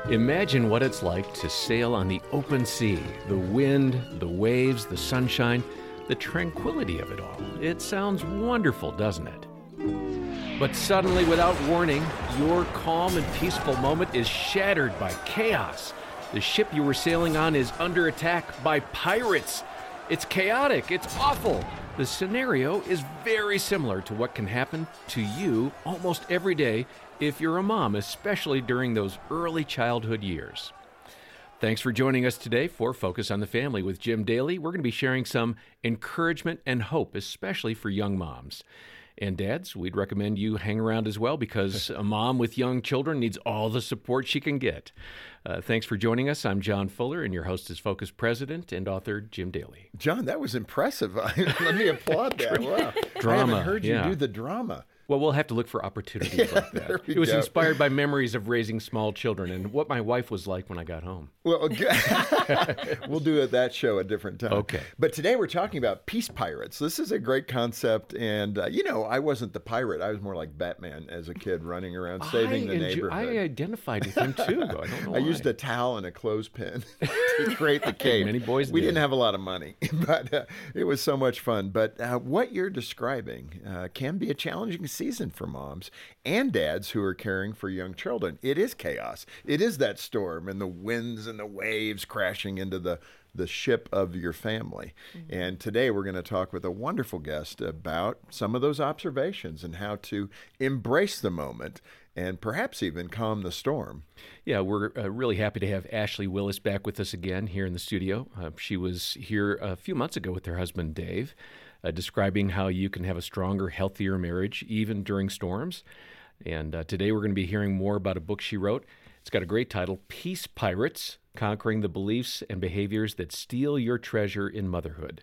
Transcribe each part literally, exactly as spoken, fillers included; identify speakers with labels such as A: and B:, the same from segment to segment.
A: Imagine what it's like to sail on the open sea. The wind, the waves, the sunshine, the tranquility of it all. It sounds wonderful, doesn't it? But suddenly, without warning, your calm and peaceful moment is shattered by chaos. The ship you were sailing on is under attack by pirates. It's chaotic. It's awful. The scenario is very similar to what can happen to you almost every day if you're a mom, especially during those early childhood years. Thanks for joining us today for Focus on the Family with Jim Daly. We're going to be sharing some encouragement and hope, especially for young moms. And dads, we'd recommend you hang around as well because a mom with young children needs all the support she can get. Uh, thanks for joining us. I'm John Fuller, and your host is Focus President and author Jim Daly.
B: John, that was impressive. Let me applaud that. Wow.
A: Drama.
B: I haven't heard you
A: yeah.
B: do the drama.
A: Well, we'll have to look for opportunities
B: yeah,
A: like that. It was
B: go.
A: inspired by memories of raising small children and what my wife was like when I got home.
B: Well, okay. We'll do that show a different time.
A: Okay.
B: But today we're talking about peace pirates. This is a great concept. And, uh, you know, I wasn't the pirate. I was more like Batman as a kid running around saving
A: I
B: the
A: enjo-
B: neighborhood.
A: I identified with him, too. I don't know
B: I
A: why.
B: used a towel and a clothespin to create the cape.
A: Many boys
B: We
A: did.
B: didn't have a lot of money, but uh, it was so much fun. But uh, what you're describing uh, can be a challenging season for moms and dads who are caring for young children. It is chaos. It is that storm and the winds and the waves crashing into the, the ship of your family. Mm-hmm. And today we're going to talk with a wonderful guest about some of those observations and how to embrace the moment and perhaps even calm the storm.
A: Yeah, we're uh, really happy to have Ashley Willis back with us again here in the studio. Uh, she was here a few months ago with her husband, Dave, uh, describing how you can have a stronger, healthier marriage even during storms. And uh, today we're going to be hearing more about a book she wrote. It's got a great title, Peace Pirates, Conquering the Beliefs and Behaviors That Steal Your Treasure in Motherhood.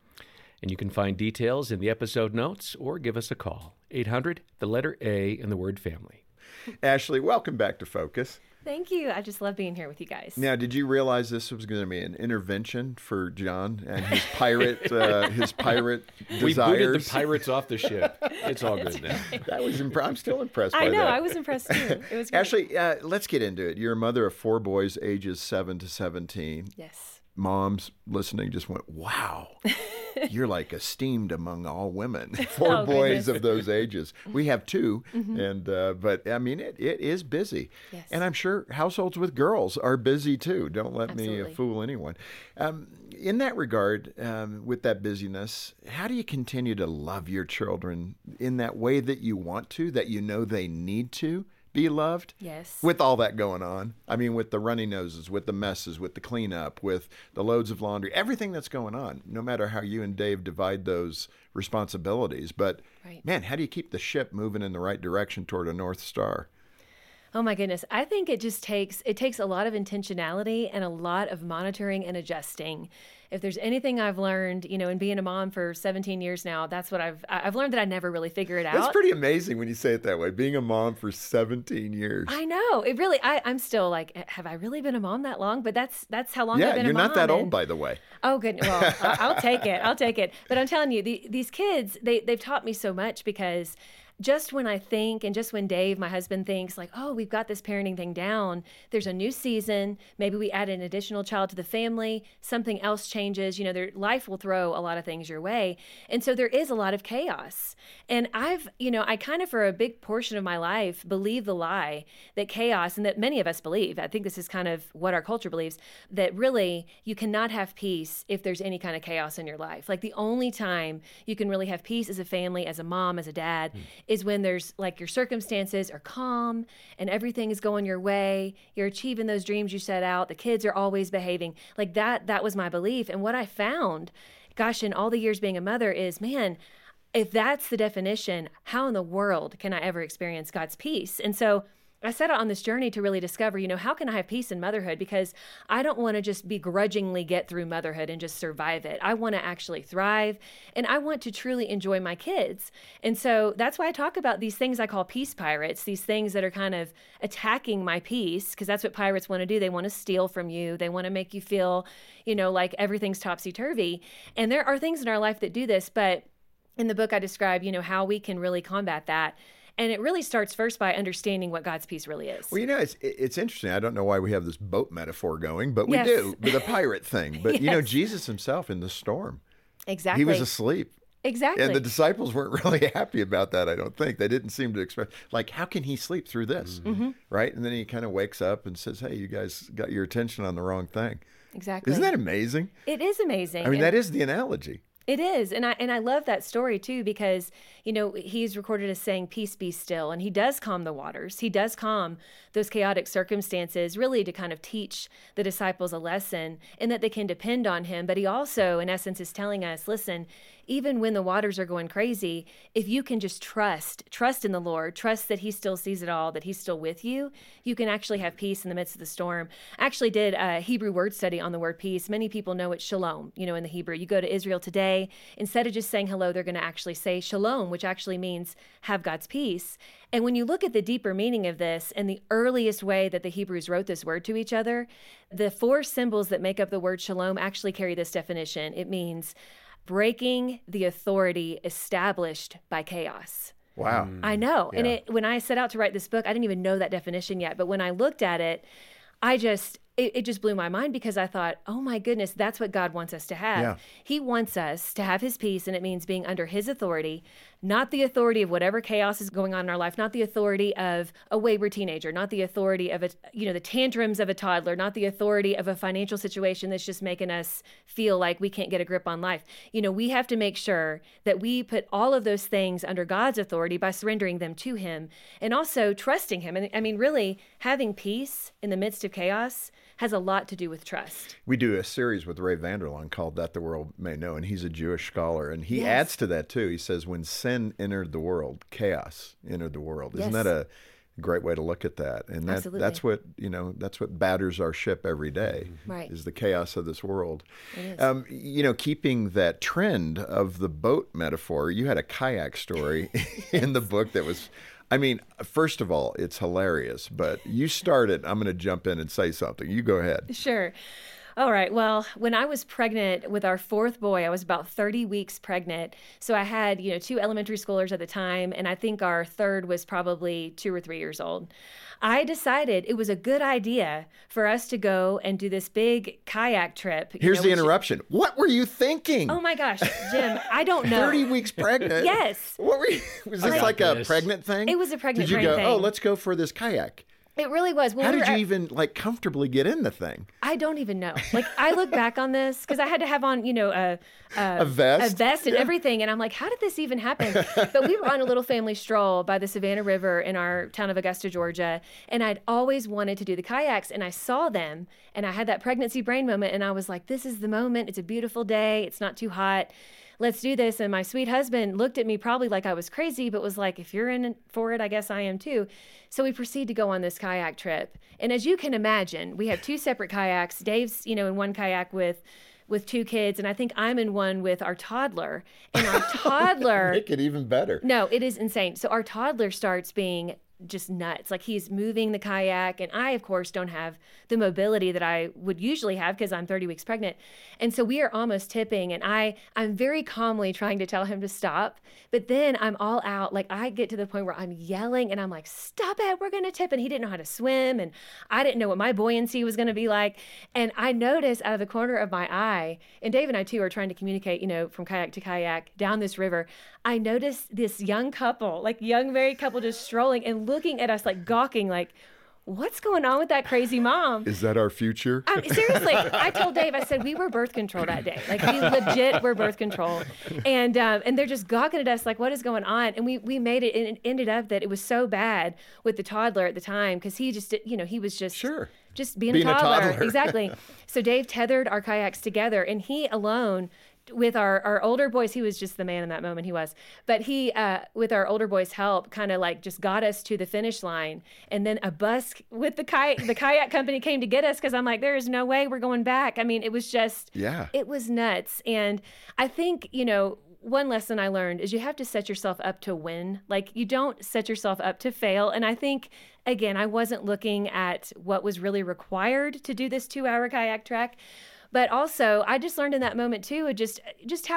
A: And you can find details in the episode notes or give us a call, eight hundred, the letter A, and the word family.
B: Ashley, welcome back to Focus.
C: Thank you. I just love being here with you guys.
B: Now, did you realize this was going to be an intervention for John and his pirate, uh, his pirate desires?
A: We booted the pirates off the ship. It's all good now.
B: That was imp- I'm still impressed by
C: I know.
B: that.
C: I was impressed too. It was great.
B: Ashley, uh, let's get into it. You're a mother of four boys, ages seven to seventeen.
C: Yes.
B: Moms listening just went, wow, you're like esteemed among all women. Four
C: Oh,
B: boys
C: goodness.
B: of those ages. We have two,
C: Mm-hmm.
B: and uh, but I mean, it, it is busy.
C: Yes.
B: And I'm sure households with girls are busy too. Don't let me uh,
C: Absolutely.
B: fool anyone. Um, in that regard, um, with that busyness, how do you continue to love your children in that way that you want to, that you know they need to be loved?
C: Yes.
B: With all that going on. I mean, with the runny noses, with the messes, with the cleanup, with the loads of laundry, everything that's going on, no matter how you and Dave divide those responsibilities. But
C: Right.
B: man, how do you keep the ship moving in the right direction toward a North Star?
C: Oh my goodness. I think it just takes it takes a lot of intentionality and a lot of monitoring and adjusting. If there's anything I've learned, you know, in being a mom for seventeen years now, that's what I've I- I've learned that I never really figure it out.
B: That's pretty amazing when you say it that way, being a mom for seventeen years.
C: I know. It really I I'm still like, have I really been a mom that long? But that's that's how long I've
B: Yeah,
C: been
B: you're
C: a mom.
B: not that old,
C: and-
B: by the way.
C: Oh, good. Well, I- I'll take it. I'll take it. But I'm telling you, the, these kids, they, they've taught me so much because just when I think and just when Dave, my husband, thinks like, oh, we've got this parenting thing down, there's a new season. Maybe we add an additional child to the family. Something else changes. You know, their life will throw a lot of things your way. And so there is a lot of chaos. And I've, you know, I kind of for a big portion of my life believe the lie that chaos, and that many of us believe, I think this is kind of what our culture believes, that really you cannot have peace if there's any kind of chaos in your life. Like the only time you can really have peace as a family, as a mom, as a dad, mm. is when there's like your circumstances are calm and everything is going your way. You're achieving those dreams you set out. The kids are always behaving. Like that, that was my belief. And what I found, gosh, in all the years being a mother is, man, if that's the definition, how in the world can I ever experience God's peace? And so I set out on this journey to really discover, you know, how can I have peace in motherhood? Because I don't want to just begrudgingly get through motherhood and just survive it. I want to actually thrive, and I want to truly enjoy my kids. And so that's why I talk about these things I call peace pirates, these things that are kind of attacking my peace, because that's what pirates want to do. They want to steal from you. They want to make you feel, you know, like everything's topsy-turvy. And there are things in our life that do this, but in the book I describe, you know, how we can really combat that. And it really starts first by understanding what God's peace really is.
B: Well, you know, it's it's interesting. I don't know why we have this boat metaphor going, but we
C: Yes.
B: do, with the pirate thing. But, you know,
C: Yes.
B: Jesus himself in the storm,
C: Exactly.
B: he was asleep.
C: Exactly.
B: And the disciples weren't really happy about that, I don't think. They didn't seem to expect, like, how can he sleep through this?
C: Mm-hmm.
B: Right? And then he kind of wakes up and says, hey, you guys got your attention on the wrong thing.
C: Exactly.
B: Isn't that amazing?
C: It is amazing.
B: I mean,
C: And-
B: that is the analogy.
C: It is. And I and I love that story too, because, you know, he's recorded as saying, peace be still. And he does calm the waters. He does calm those chaotic circumstances, really to kind of teach the disciples a lesson and that they can depend on him. But he also, in essence, is telling us, listen, even when the waters are going crazy, if you can just trust, trust in the Lord, trust that he still sees it all, that he's still with you, you can actually have peace in the midst of the storm. I actually did a Hebrew word study on the word peace. Many people know it's shalom, you know, in the Hebrew. You go to Israel today, instead of just saying hello, they're going to actually say shalom, which actually means have God's peace. And when you look at the deeper meaning of this and the earliest way that the Hebrews wrote this word to each other, the four symbols that make up the word shalom actually carry this definition. It means breaking the authority established by chaos.
B: Wow.
C: I know. And
B: Yeah.
C: it, when I set out to write this book, I didn't even know that definition yet. But when I looked at it, I just, it, it just blew my mind because I thought, oh my goodness, that's what God wants us to have.
B: Yeah.
C: He wants us to have his peace, and it means being under his authority, not the authority of whatever chaos is going on in our life, not the authority of a wayward teenager, not the authority of a, you know, the tantrums of a toddler, not the authority of a financial situation that's just making us feel like we can't get a grip on life. You know, we have to make sure that we put all of those things under God's authority by surrendering them to him and also trusting him. And I mean, really having peace in the midst of chaos has a lot to do with trust.
B: We do a series with Ray Vanderlaan called That the World May Know, and he's a Jewish scholar. And he
C: Yes.
B: adds to that, too. He says, when sin entered the world, chaos entered the world. Isn't
C: Yes.
B: that a great way to look at that? And that,
C: Absolutely.
B: that's what, you know, that's what batters our ship every day,
C: Right.
B: is the chaos of this world.
C: It is.
B: Um, you know, keeping that trend of the boat metaphor, you had a kayak story in the book that was... I mean, first of all, it's hilarious, but you started. I'm going to jump in and say something. You go ahead.
C: Sure. All right. Well, when I was pregnant with our fourth boy, I was about thirty weeks pregnant. So I had, you know, two elementary schoolers at the time, and I think our third was probably two or three years old. I decided it was a good idea for us to go and do this big kayak trip. you
B: Here's
C: know,
B: the
C: which-
B: interruption. What were you thinking?
C: Oh my gosh, Jim, I don't know.
B: thirty weeks pregnant.
C: Yes.
B: What were you? Was this
A: Like-
B: like a
A: This.
B: pregnant thing?
C: It was a pregnant
B: Did you
C: train
B: go, oh,
C: thing.
B: let's go for this kayak?
C: It really was. Well,
B: How
C: we
B: did
C: were
B: you
C: at-
B: even like comfortably get in the thing?
C: I don't even know. Like, I look back on this because I had to have on, you know, a, a,
B: A vest?
C: a vest and everything. And I'm like, how did this even happen? But we were on a little family stroll by the Savannah River in our town of Augusta, Georgia. And I'd always wanted to do the kayaks. And I saw them and I had that pregnancy brain moment. And I was like, this is the moment. It's a beautiful day. It's not too hot. Let's do this. And my sweet husband looked at me probably like I was crazy, but was like, if you're in for it, I guess I am too. So we proceed to go on this kayak trip. And as you can imagine, we have two separate kayaks. Dave's, you know, in one kayak with with two kids, and I think I'm in one with our toddler. And our toddler
B: Make it even better.
C: no, it is insane. So our toddler starts being just nuts. Like, he's moving the kayak, and I, of course, don't have the mobility that I would usually have because I'm thirty weeks pregnant. And so we are almost tipping, and I, I'm very calmly trying to tell him to stop. But then I'm all out. Like, I get to the point where I'm yelling, and I'm like, stop it, we're going to tip. And he didn't know how to swim, and I didn't know what my buoyancy was going to be like. And I noticed out of the corner of my eye, and Dave and I, too, are trying to communicate, you know, from kayak to kayak down this river. I noticed this young couple, like young married couple, just strolling and looking at us like gawking, like, what's going on with that crazy mom?
B: Is that our future?
C: I mean, seriously, I told Dave, I said, we were birth control that day. Like, we legit were birth control. And um, and they're just gawking at us like, what is going on? And we, we made it, and it ended up that it was so bad with the toddler at the time because he just, did, you know, he was just...
B: Sure.
C: Just being,
B: Being
C: a
B: a
C: toddler.
B: toddler.
C: Exactly. So Dave tethered our kayaks together, and he alone... with our, our older boys, he was just the man in that moment, he was. But he, uh, with our older boys' help, kind of like just got us to the finish line. And then a bus with the kayak, the kayak company came to get us because I'm like, there is no way we're going back. I mean, it was just,
B: Yeah.
C: it was nuts. And I think, you know, one lesson I learned is you have to set yourself up to win. Like, you don't set yourself up to fail. And I think, again, I wasn't looking at what was really required to do this two hour kayak trek. But also, I just learned in that moment too, just just how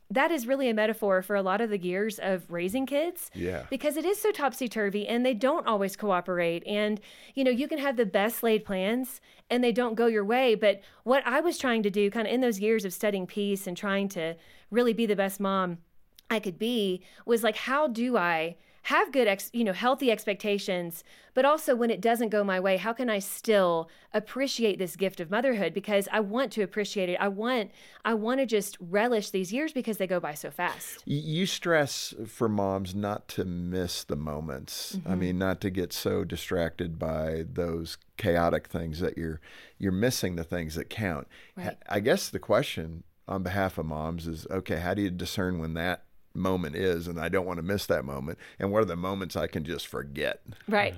C: that is really a metaphor for a lot of the gears of raising kids.
B: Yeah.
C: Because it is so topsy-turvy and they don't always cooperate. And, you know, you can have the best laid plans and they don't go your way. But what I was trying to do kind of in those years of studying peace and trying to really be the best mom I could be was like, how do I have good, ex, you know, healthy expectations, but also when it doesn't go my way, how can I still appreciate this gift of motherhood? Because I want to appreciate it. I want, I want to just relish these years because they go by so fast.
B: You stress for moms not to miss the moments. Mm-hmm. I mean, not to get so distracted by those chaotic things that you're, you're missing the things that count.
C: Right.
B: I guess the question on behalf of moms is, okay, how do you discern when that moment is and I don't want to miss that moment, and what are the moments I can just forget?
C: Right.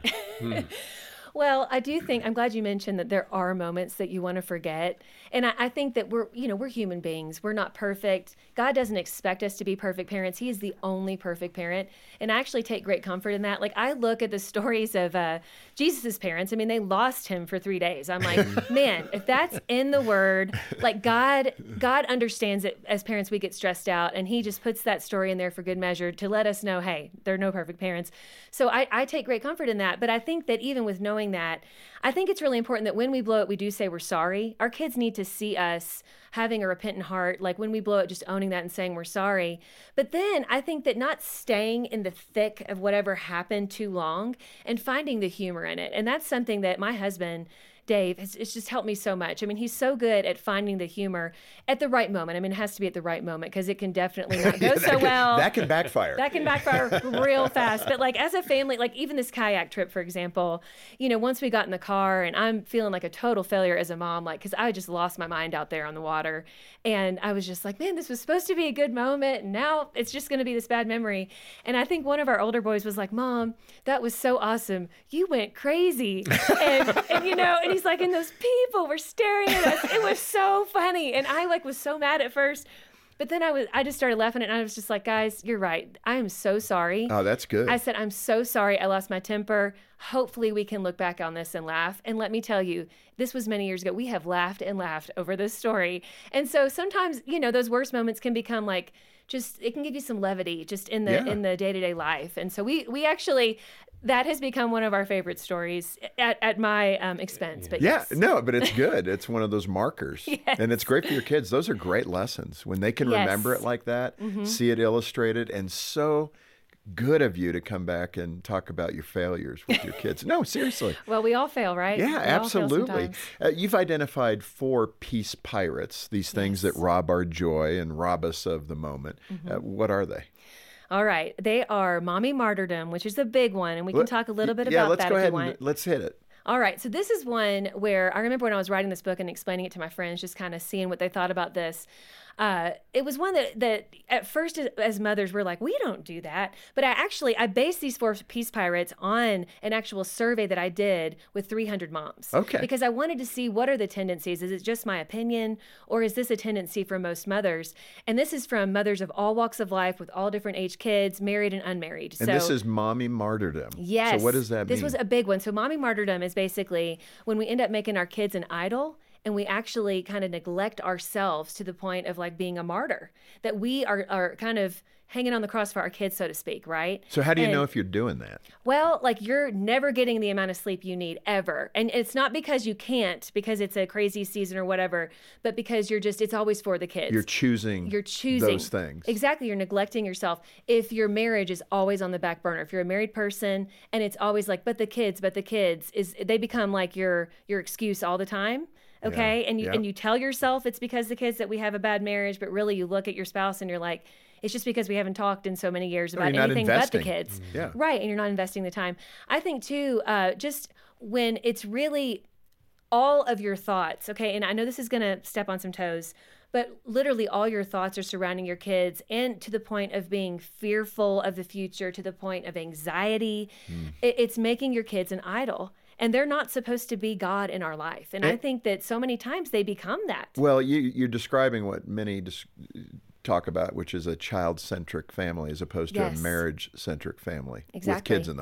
C: Well, I do think, I'm glad you mentioned that there are moments that you want to forget. And I, I think that we're, you know, we're human beings. We're not perfect. God doesn't expect us to be perfect parents. He is the only perfect parent. And I actually take great comfort in that. Like, I look at the stories of uh, Jesus's parents. I mean, they lost him for three days. I'm like, man, if that's in the word, like God, God understands that as parents, we get stressed out, and he just puts that story in there for good measure to let us know, hey, they're no perfect parents. So I, I take great comfort in that. But I think that even with knowing that, I think it's really important that when we blow it, we do say we're sorry. Our kids need to see us having a repentant heart, like when we blow it, just owning that and saying we're sorry. But then I think that not staying in the thick of whatever happened too long and finding the humor in it. And that's something that my husband, Dave, it's, it's just helped me so much. I mean, he's so good at finding the humor at the right moment. I mean, it has to be at the right moment because it can definitely not go
B: yeah,
C: so
B: can,
C: well.
B: That can backfire.
C: That can backfire real fast. But like as a family, like even this kayak trip, for example, you know, once we got in the car and I'm feeling like a total failure as a mom, like, because I just lost my mind out there on the water. And I was just like, man, this was supposed to be a good moment. And now it's just going to be this bad memory. And I think one of our older boys was like, Mom, that was so awesome. You went crazy. and, and, you know, and he's like, and those people were staring at us. It was so funny. And I like was so mad at first. But then I was, I just started laughing and I was just like, guys, you're right. I am so sorry.
B: Oh, that's good.
C: I said, I'm so sorry. I lost my temper. Hopefully we can look back on this and laugh. And let me tell you, this was many years ago. We have laughed and laughed over this story. And so sometimes, you know, those worst moments can become like, just, it can give you some levity just in the,
B: Yeah.
C: in the day-to-day life. And so we, we actually, that has become one of our favorite stories at, at my um, expense. But
B: Yeah,
C: yes.
B: no, but it's good. It's one of those markers.
C: Yes.
B: And it's great for your kids. Those are great lessons. When they can
C: Yes.
B: remember it like that, see it illustrated, and so good of you to come back and talk about your failures with your kids. No, seriously.
C: Well, we all fail, right?
B: Yeah,
C: We all fail
B: absolutely.
C: sometimes.
B: Uh, you've identified four peace pirates, these things
C: Yes.
B: that rob our joy and rob us of the moment. Uh, what are they?
C: All right. They are mommy martyrdom, which is a big one. And we can
B: Let-
C: talk a little bit
B: yeah,
C: about
B: let's
C: that
B: go
C: if
B: ahead
C: you
B: and
C: want.
B: let's hit it.
C: All right. So this is one where I remember when I was writing this book and explaining it to my friends, just kind of seeing what they thought about this. Uh, it was one that, that at first as, as mothers we're like, we don't do that. But I actually, I based these four peace pirates on an actual survey that I did with three hundred moms.
B: Okay.
C: Because I wanted to see what are the tendencies. Is it just my opinion or is this a tendency for most mothers? And this is from mothers of all walks of life with all different age kids, married and unmarried.
B: And
C: so,
B: this is mommy martyrdom.
C: Yes.
B: So what does that
C: this
B: mean?
C: was a big one. So mommy martyrdom is basically when we end up making our kids an idol and we actually kind of neglect ourselves to the point of like being a martyr, that we are, are kind of hanging on the cross for our kids, so to speak, right?
B: So how do you
C: And-
B: know if you're doing that?
C: Well, like you're never getting the amount of sleep you need ever. And it's not because you can't, because it's a crazy season or whatever, but because you're just, it's always for the kids.
B: You're choosing
C: You're choosing
B: those things.
C: Exactly. You're neglecting yourself. If your marriage is always on the back burner, if you're a married person and it's always like, but the kids, but the kids, is they become like your your excuse all the time. Okay.
B: Yeah,
C: And you
B: yeah.
C: and you tell yourself it's because the kids that we have a bad marriage, but really you look at your spouse and you're like, it's just because we haven't talked in so many years
B: Or
C: about
B: you're not
C: anything but the
B: investing.
C: kids.
B: Yeah.
C: Right. And you're not investing the time. I think too, uh, just when it's really all of your thoughts, okay, and I know this is going to step on some toes, but literally all your thoughts are surrounding your kids, and to the point of being fearful of the future, to the point of anxiety.
B: Mm.
C: It, it's making your kids an idol, and they're not supposed to be God in our life. And I
B: It-
C: think that so many times they become that.
B: Well, you, you're describing what many dis- talk about, which is a child-centric family as opposed to
C: Yes.
B: a marriage-centric family with
C: Exactly.
B: kids in the home.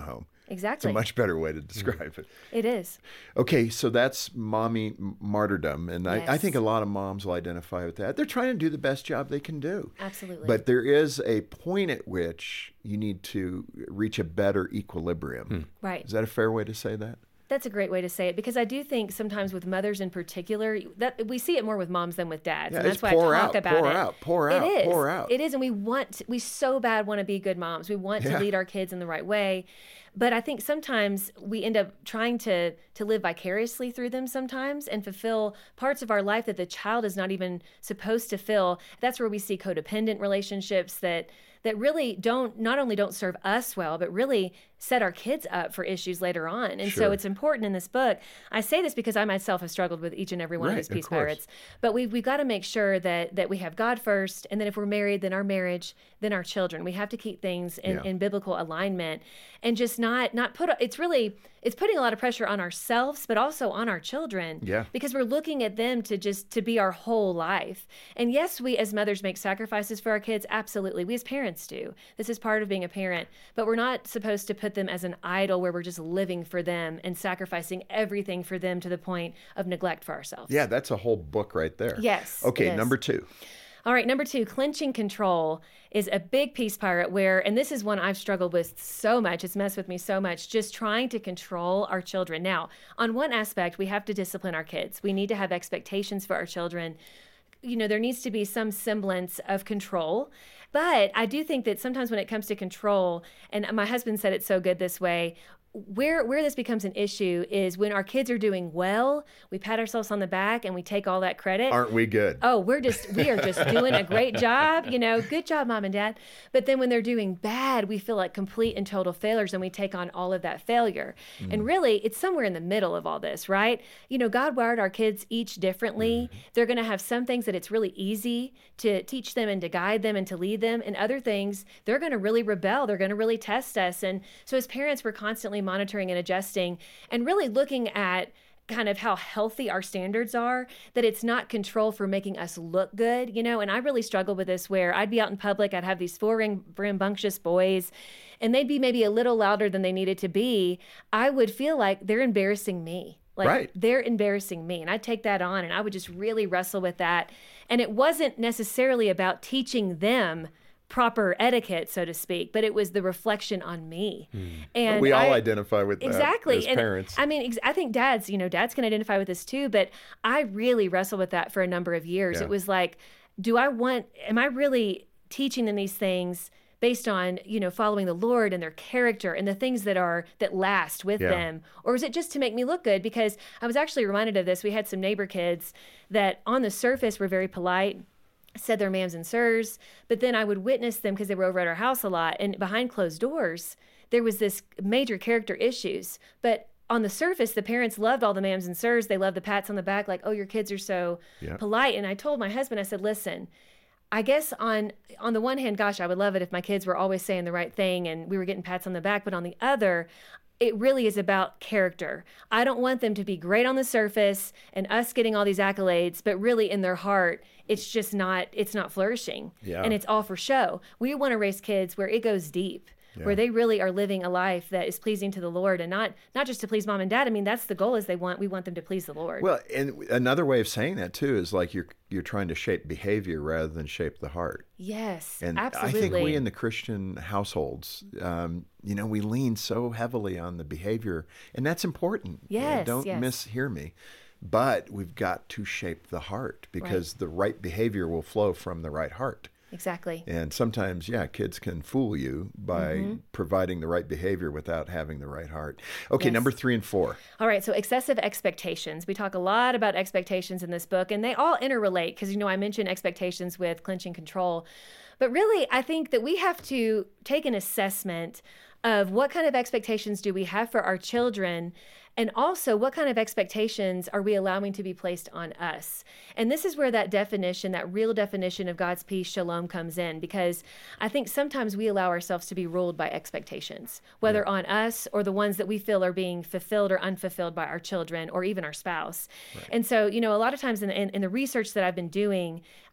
C: Exactly.
B: It's a much better way to describe it.
C: It is.
B: Okay, so that's mommy martyrdom. And I, I
C: Yes.
B: think a lot of moms will identify with that. They're trying to do the best job they can do.
C: Absolutely.
B: But there is a point at which you need to reach a better equilibrium.
C: Right.
B: Is that a fair way to say that?
C: That's a great way to say it, because I do think sometimes with mothers in particular, that we see it more with moms than with dads,
B: Yeah,
C: and that's
B: it's
C: why
B: pour
C: I talk
B: out,
C: about
B: pour
C: it.
B: out, pour out,
C: It is.
B: pour out.
C: It is, and we want, we so bad want to be good moms. We want
B: Yeah.
C: to lead our kids in the right way, but I think sometimes we end up trying to to live vicariously through them sometimes and fulfill parts of our life that the child is not even supposed to fill. That's where we see codependent relationships that that really don't, not only don't serve us well, but really set our kids up for issues later on. And
B: Sure.
C: so it's important in this book. I say this because I myself have struggled with each and every one
B: Right,
C: of these
B: of
C: peace
B: course.
C: pirates. But we've, we've got to make sure that that we have God first, and then if we're married, then our marriage, then our children. We have to keep things in,
B: Yeah.
C: in biblical alignment, and just not not put, it's really, it's putting a lot of pressure on ourselves, but also on our children.
B: Yeah.
C: Because we're looking at them to just, to be our whole life. And yes, we as mothers make sacrifices for our kids. Absolutely. We as parents do. This is part of being a parent, but we're not supposed to put them as an idol where we're just living for them and sacrificing everything for them to the point of neglect for ourselves.
B: Yeah, that's a whole book right there.
C: Yes, it
B: Okay,
C: is.
B: number two.
C: All right, number two, clinching control is a big peace pirate where, and this is one I've struggled with so much, it's messed with me so much, just trying to control our children. Now, on one aspect, we have to discipline our kids. We need to have expectations for our children. You know, there needs to be some semblance of control. But I do think that sometimes when it comes to control, and my husband said it so good this way, where where this becomes an issue is when our kids are doing well, we pat ourselves on the back and we take all that credit.
B: Aren't we good?
C: Oh, we're just, we are just doing a great job, you know, good job, mom and dad. But then when they're doing bad, we feel like complete and total failures, and we take on all of that failure.
B: Mm.
C: And really, it's somewhere in the middle of all this, right? You know, God wired our kids each differently.
B: Mm-hmm.
C: They're going to have some things that it's really easy to teach them and to guide them and to lead them. And other things, they're going to really rebel. They're going to really test us. And so as parents, we're constantly monitoring and adjusting and really looking at kind of how healthy our standards are, that it's not control for making us look good, you know. And I really struggled with this where I'd be out in public, I'd have these four ring, rambunctious boys, and they'd be maybe a little louder than they needed to be. I would feel like they're embarrassing me. Like
B: Right.
C: they're embarrassing me. And I'd take that on and I would just really wrestle with that. And it wasn't necessarily about teaching them proper etiquette, so to speak, but it was the reflection on me. And
B: we all
C: I-
B: identify with that
C: exactly.
B: as
C: And
B: parents.
C: I mean, ex- I think dads, you know, dads can identify with this too, but I really wrestled with that for a number of years.
B: Yeah.
C: It was like, do I want, am I really teaching them these things based on, you know, following the Lord and their character and the things that are, that last with
B: Yeah.
C: them? Or is it just to make me look good? Because I was actually reminded of this. We had some neighbor kids that on the surface were very polite, said their ma'ams and sirs, but then I would witness them because they were over at our house a lot, and behind closed doors, there was this major character issues. But on the surface, the parents loved all the ma'ams and sirs. They loved the pats on the back, like, oh, your kids are so
B: Yep.
C: polite. And I told my husband, I said, listen, I guess on on the one hand, gosh, I would love it if my kids were always saying the right thing and we were getting pats on the back. But on the other, it really is about character. I don't want them to be great on the surface and us getting all these accolades, but really in their heart, it's just not, it's not flourishing.
B: Yeah.
C: And it's all for show. We want to raise kids where it goes deep, where they really are living a life that is pleasing to the Lord, and not not just to please mom and dad. I mean, that's the goal, is they want, we want them to please the Lord.
B: Well, and another way of saying that too is like you're you're trying to shape behavior rather than shape the heart.
C: Yes,
B: And
C: absolutely.
B: I think we in the Christian households, um, you know, we lean so heavily on the behavior, and that's important.
C: Yes,
B: Don't
C: yes.
B: mishear me. But we've got to shape the heart, because the right behavior will flow from the right heart.
C: Exactly.
B: And sometimes, yeah, kids can fool you by
C: Mm-hmm.
B: providing the right behavior without having the right heart. Okay,
C: Yes.
B: number three and four.
C: All right, so excessive expectations. We talk a lot about expectations in this book, and they all interrelate because, you know, I mentioned expectations with clinching control. But really, I think that we have to take an assessment of what kind of expectations do we have for our children, and also what kind of expectations are we allowing to be placed on us. And this is where that definition, that real definition of God's peace, shalom, comes in, because I think sometimes we allow ourselves to be ruled by expectations, whether on us or the ones that we feel are being fulfilled or unfulfilled by our children or even our spouse. And so, you know, a lot of times in, in, in the research that I've been doing,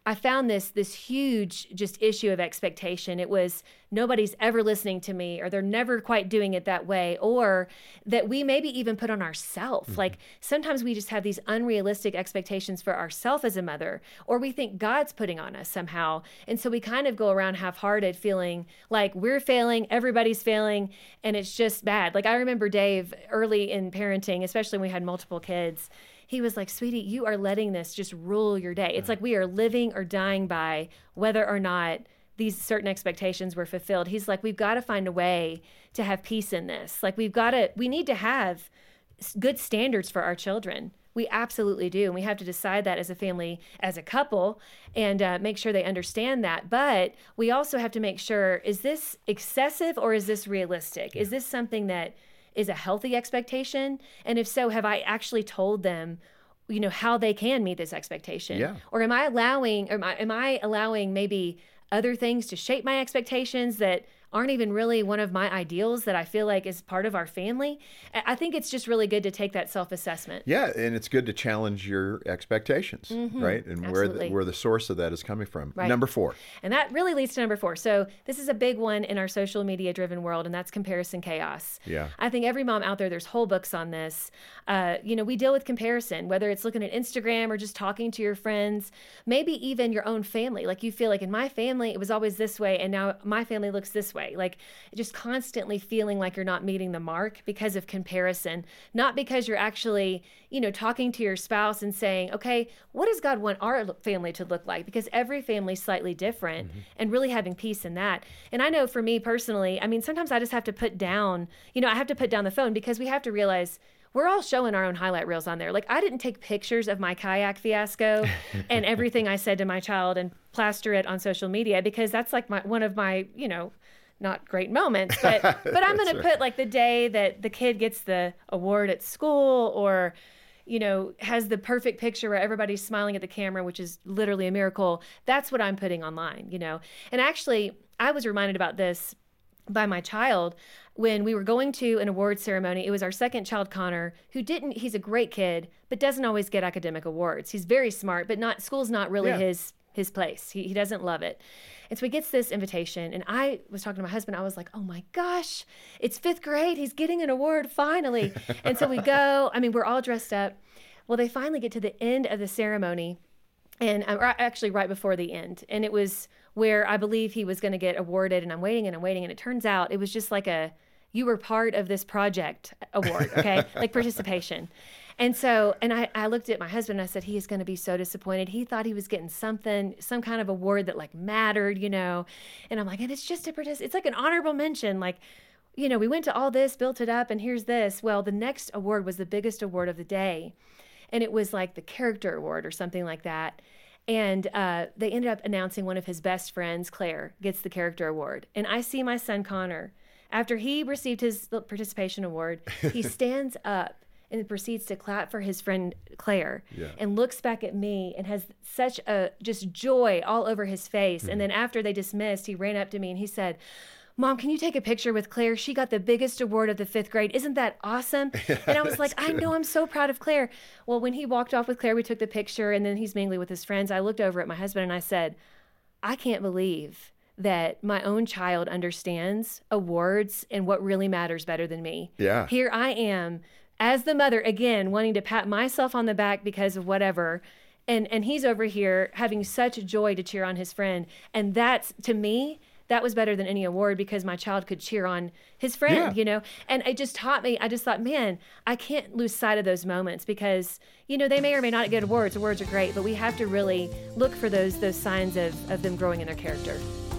C: I found this this huge just issue of expectation. It was nobody's ever listening to me, or they're never quite doing it that way, or that we maybe even put on ourselves. Mm-hmm. Like sometimes we just have these unrealistic expectations for ourselves as a mother, or we think God's putting on us somehow. And so we kind of go around half-hearted feeling like we're failing, everybody's failing, and it's just bad. Like I remember Dave early in parenting, especially when we had multiple kids, he was like, sweetie, you are letting this just rule your day. It's like we are living or dying by whether or not these certain expectations were fulfilled. He's like, we've got to find a way to have peace in this. Like we've got to, we need to have good standards for our children. We absolutely do. And we have to decide that as a family, as a couple, and uh, make sure they understand that. But we also have to make sure, is this excessive or is this realistic? Yeah. Is this something that is a healthy expectation? And if so, have I actually told them, you know, how they can meet this expectation?
B: Yeah.
C: Or am I allowing, or am I, am I allowing maybe other things to shape my expectations that aren't even really one of my ideals that I feel like is part of our family? I think it's just really good to take that self-assessment.
B: Yeah, and it's good to challenge your expectations, mm-hmm. right? And where the, where the source of that is coming from.
C: Right.
B: Number four.
C: And that really leads to number four. So this is a big one in our social media-driven world, and that's comparison chaos.
B: Yeah.
C: I think every mom out there, there's whole books on this. Uh, you know, we deal with comparison, whether it's looking at Instagram or just talking to your friends, maybe even your own family. Like you feel like in my family, it was always this way, and now my family looks this way. Like just constantly feeling like you're not meeting the mark because of comparison, not because you're actually, you know, talking to your spouse and saying, okay, what does God want our family to look like? Because every family is slightly different, mm-hmm. and really having peace in that. And I know for me personally, I mean, sometimes I just have to put down, you know, I have to put down the phone because we have to realize we're all showing our own highlight reels on there. Like I didn't take pictures of my kayak fiasco and everything I said to my child and plaster it on social media because that's like my, one of my, you know, not great moments, but but I'm going to put like the day that the kid gets the award at school, or, you know, has the perfect picture where everybody's smiling at the camera, which is literally a miracle. That's what I'm putting online, you know. And actually, I was reminded about this by my child when we were going to an award ceremony. It was our second child, Connor, who didn't, he's a great kid, but doesn't always get academic awards. He's very smart, but not, school's not really yeah. his his place. He, he doesn't love it. And so he gets this invitation, and I was talking to my husband. I was like, oh my gosh, it's fifth grade. He's getting an award finally. And so we go, I mean, we're all dressed up. Well, they finally get to the end of the ceremony, and uh, actually right before the end. And it was where I believe he was going to get awarded, and I'm waiting and I'm waiting. And it turns out it was just like a, you were part of this project award, okay? Like participation. And so, and I, I looked at my husband and I said, he is going to be so disappointed. He thought he was getting something, some kind of award that like mattered, you know? And I'm like, and it's just a partic- it's like an honorable mention. Like, you know, we went to all this, built it up, and here's this. Well, the next award was the biggest award of the day. And it was like the character award or something like that. And uh, they ended up announcing one of his best friends, Claire, gets the character award. And I see my son, Connor, after he received his participation award, he stands up and proceeds to clap for his friend Claire, yeah. and looks back at me and has such a just joy all over his face. Mm-hmm. And then after they dismissed, he ran up to me and he said, Mom, can you take a picture with Claire? She got the biggest award of the fifth grade. Isn't that awesome? Yeah, and I was like, good. I know, I'm so proud of Claire. Well, when he walked off with Claire, we took the picture, and then he's mingling with his friends. I looked over at my husband and I said, I can't believe that my own child understands awards and what really matters better than me.
B: Yeah.
C: Here I am as the mother, again, wanting to pat myself on the back because of whatever. And, and he's over here having such joy to cheer on his friend. And that's, to me, that was better than any award because my child could cheer on his friend, yeah. you know? And it just taught me, I just thought, man, I can't lose sight of those moments because, you know, they may or may not get awards. Awards are great, but we have to really look for those those signs of, of them growing in their character.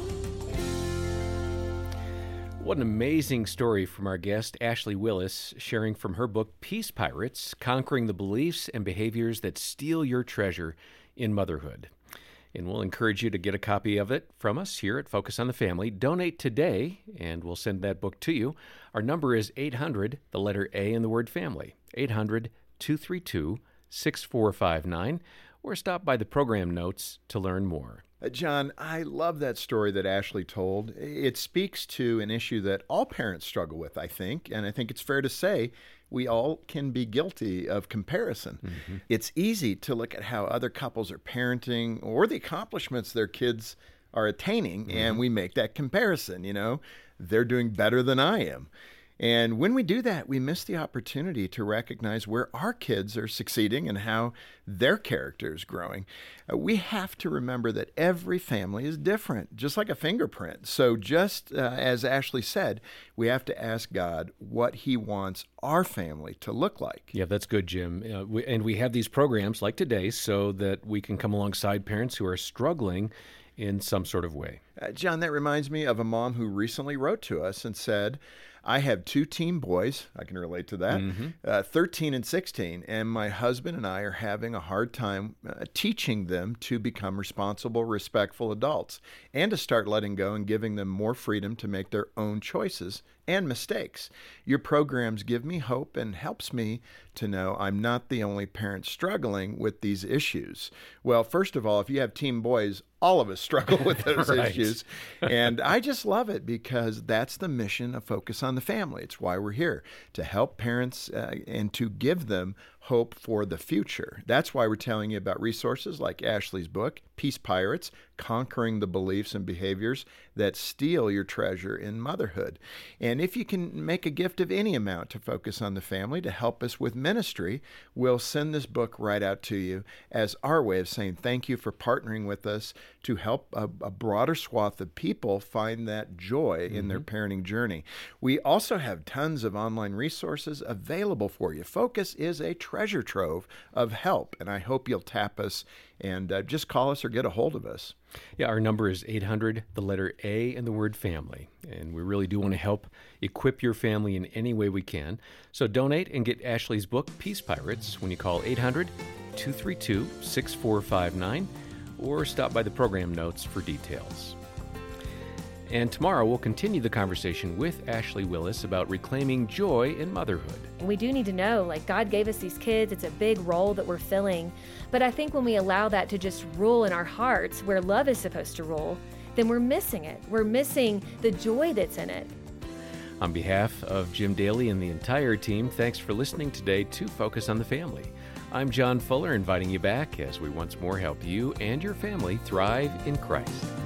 A: What an amazing story from our guest, Ashley Willis, sharing from her book, Peace Pirates, Conquering the Beliefs and Behaviors That Steal Your Treasure in Motherhood. And we'll encourage you to get a copy of it from us here at Focus on the Family. Donate today, and we'll send that book to you. Our number is eight hundred, the letter A in the word family, eight hundred, two three two, six four five nine, or stop by the program notes to learn more.
B: Uh, John, I love that story that Ashley told. It speaks to an issue that all parents struggle with, I think, and I think it's fair to say we all can be guilty of comparison. Mm-hmm. It's easy to look at how other couples are parenting or the accomplishments their kids are attaining, mm-hmm. and we make that comparison. You know, they're doing better than I am. And when we do that, we miss the opportunity to recognize where our kids are succeeding and how their character is growing. Uh, we have to remember that every family is different, just like a fingerprint. So just uh, as Ashley said, we have to ask God what he wants our family to look like.
A: Yeah, that's good, Jim. Uh, we, and we have these programs like today so that we can come alongside parents who are struggling in some sort of way.
B: Uh, John, that reminds me of a mom who recently wrote to us and said, I have two teen boys, I can relate to that, mm-hmm. uh, thirteen and sixteen, and my husband and I are having a hard time uh, teaching them to become responsible, respectful adults and to start letting go and giving them more freedom to make their own choices and mistakes. Your programs give me hope and helps me to know I'm not the only parent struggling with these issues. Well, first of all, if you have teen boys, all of us struggle with those right. issues. And I just love it because that's the mission of Focus on the Family. It's why we're here, to help parents uh, and to give them hope for the future. That's why we're telling you about resources like Ashley's book, Peace Pirates, Conquering the Beliefs and Behaviors that Steal Your Treasure in Motherhood. And if you can make a gift of any amount to Focus on the Family to help us with ministry, we'll send this book right out to you as our way of saying thank you for partnering with us to help a, a broader swath of people find that joy mm-hmm. in their parenting journey. We also have tons of online resources available for you. Focus is a treasure trove of help, and I hope you'll tap us and uh, just call us or get a hold of us.
A: Yeah, our number is eight hundred, the letter A, and the word family. And we really do want to help equip your family in any way we can. So donate and get Ashley's book, Peace Pirates, when you call eight hundred, two three two, six four five nine or stop by the program notes for details. And tomorrow we'll continue the conversation with Ashley Willis about reclaiming joy in motherhood.
C: And we do need to know, like, God gave us these kids. It's a big role that we're filling. But I think when we allow that to just rule in our hearts, where love is supposed to rule, then we're missing it. We're missing the joy that's in it.
A: On behalf of Jim Daly and the entire team, thanks for listening today to Focus on the Family. I'm John Fuller, inviting you back as we once more help you and your family thrive in Christ.